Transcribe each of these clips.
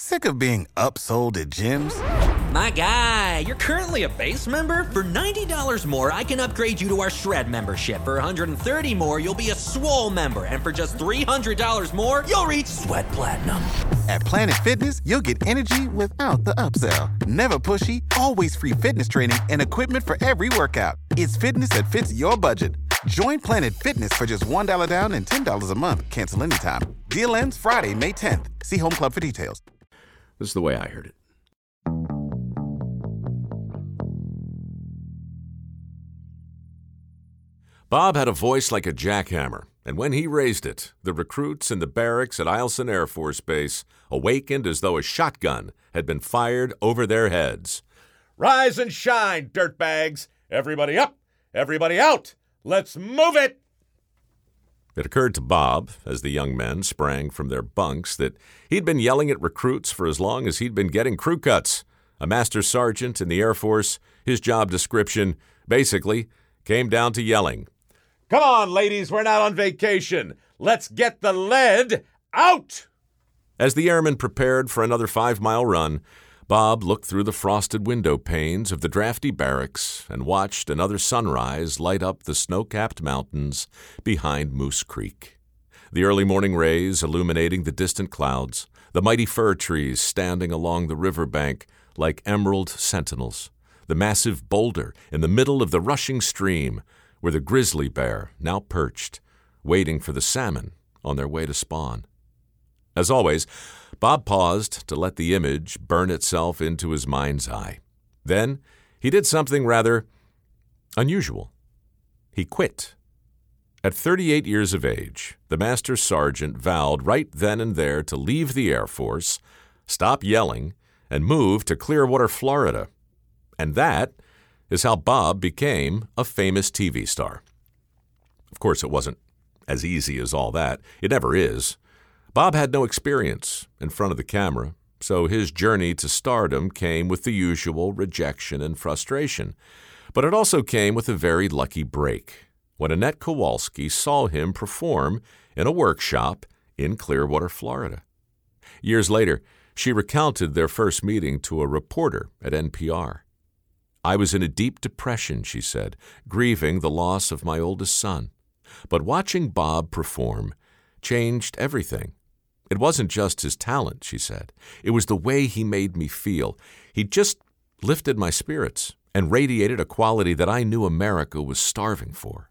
Sick of being upsold at gyms? My guy, you're currently a base member? For $90 more, I can upgrade you to our Shred membership. For $130 more, you'll be a Swole member. And for just $300 more, you'll reach Sweat Platinum. At Planet Fitness, you'll get energy without the upsell. Never pushy, always free fitness training and equipment for every workout. It's fitness that fits your budget. Join Planet Fitness for just $1 down and $10 a month. Cancel anytime. Deal ends Friday, May 10th. See Home Club for details. This is the way I heard it. Bob had a voice like a jackhammer, and when he raised it, the recruits in the barracks at Eielson Air Force Base awakened as though a shotgun had been fired over their heads. "Rise and shine, dirtbags! Everybody up! Everybody out! Let's move it!" It occurred to Bob, as the young men sprang from their bunks, that he'd been yelling at recruits for as long as he'd been getting crew cuts. A master sergeant in the Air Force, his job description basically came down to yelling. "Come on, ladies, we're not on vacation. Let's get the lead out!" As the airmen prepared for another 5-mile run, Bob looked through the frosted window panes of the drafty barracks and watched another sunrise light up the snow-capped mountains behind Moose Creek. The early morning rays illuminating the distant clouds, the mighty fir trees standing along the riverbank like emerald sentinels, the massive boulder in the middle of the rushing stream where the grizzly bear now perched, waiting for the salmon on their way to spawn. As always, Bob paused to let the image burn itself into his mind's eye. Then he did something rather unusual. He quit. At 38 years of age, the master sergeant vowed right then and there to leave the Air Force, stop yelling, and move to Clearwater, Florida. And that is how Bob became a famous TV star. Of course, it wasn't as easy as all that. It never is. Bob had no experience in front of the camera, so his journey to stardom came with the usual rejection and frustration. But it also came with a very lucky break when Annette Kowalski saw him perform in a workshop in Clearwater, Florida. Years later, she recounted their first meeting to a reporter at NPR. "I was in a deep depression," she said, "grieving the loss of my oldest son. But watching Bob perform changed everything. It wasn't just his talent," she said. "It was the way he made me feel. He just lifted my spirits and radiated a quality that I knew America was starving for."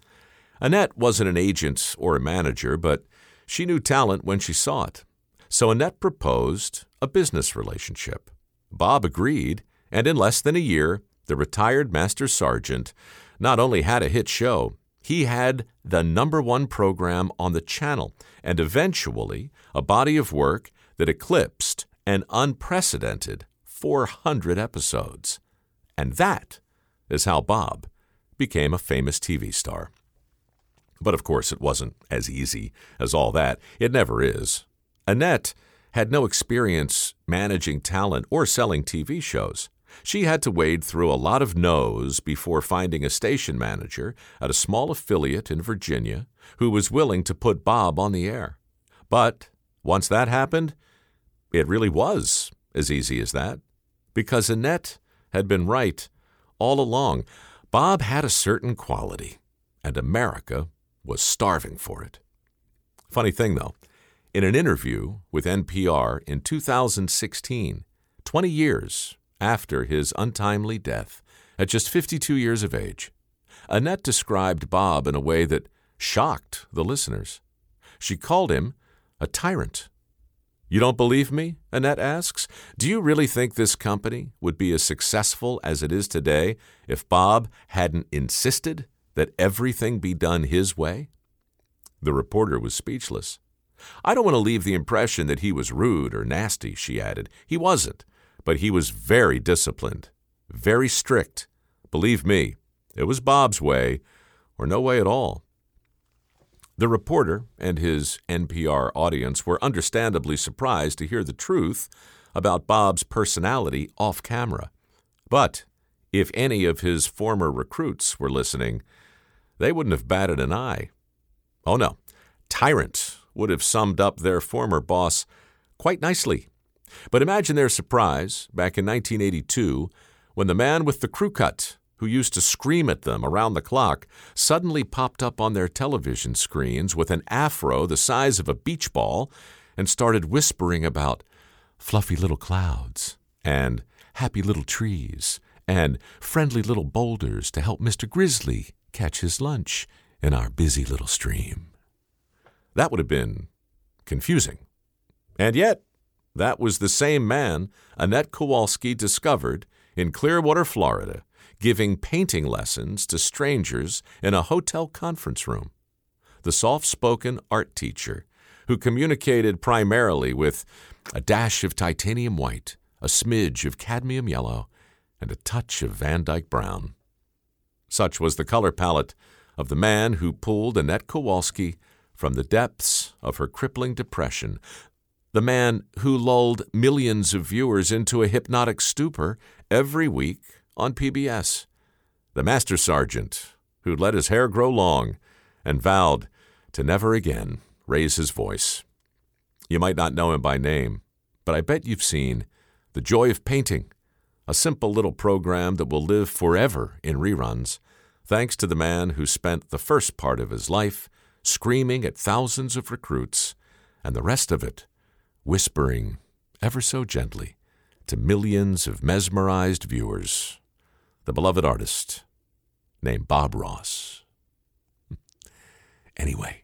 Annette wasn't an agent or a manager, but she knew talent when she saw it. So Annette proposed a business relationship. Bob agreed, and in less than a year, the retired master sergeant not only had a hit show, he had the #1 program on the channel, and eventually a body of work that eclipsed an unprecedented 400 episodes. And that is how Bob became a famous TV star. But of course, it wasn't as easy as all that. It never is. Annette had no experience managing talent or selling TV shows. She had to wade through a lot of no's before finding a station manager at a small affiliate in Virginia who was willing to put Bob on the air. But once that happened, it really was as easy as that, because Annette had been right all along. Bob had a certain quality, and America was starving for it. Funny thing, though, in an interview with NPR in 2016, 20 years after his untimely death, at just 52 years of age, Annette described Bob in a way that shocked the listeners. She called him a tyrant. "You don't believe me?" Annette asks. "Do you really think this company would be as successful as it is today if Bob hadn't insisted that everything be done his way?" The reporter was speechless. "I don't want to leave the impression that he was rude or nasty," she added. "He wasn't. But he was very disciplined, very strict. Believe me, it was Bob's way, or no way at all." The reporter and his NPR audience were understandably surprised to hear the truth about Bob's personality off camera. But if any of his former recruits were listening, they wouldn't have batted an eye. Oh no, tyrant would have summed up their former boss quite nicely. But imagine their surprise back in 1982 when the man with the crew cut, who used to scream at them around the clock, suddenly popped up on their television screens with an afro the size of a beach ball and started whispering about fluffy little clouds and happy little trees and friendly little boulders to help Mr. Grizzly catch his lunch in our busy little stream. That would have been confusing. And yet, that was the same man Annette Kowalski discovered in Clearwater, Florida, giving painting lessons to strangers in a hotel conference room. The soft-spoken art teacher who communicated primarily with a dash of titanium white, a smidge of cadmium yellow, and a touch of Van Dyke brown. Such was the color palette of the man who pulled Annette Kowalski from the depths of her crippling depression, the man who lulled millions of viewers into a hypnotic stupor every week on PBS, the master sergeant who let his hair grow long and vowed to never again raise his voice. You might not know him by name, but I bet you've seen The Joy of Painting, a simple little program that will live forever in reruns, thanks to the man who spent the first part of his life screaming at thousands of recruits, and the rest of it whispering ever so gently to millions of mesmerized viewers, the beloved artist named Bob Ross. Anyway,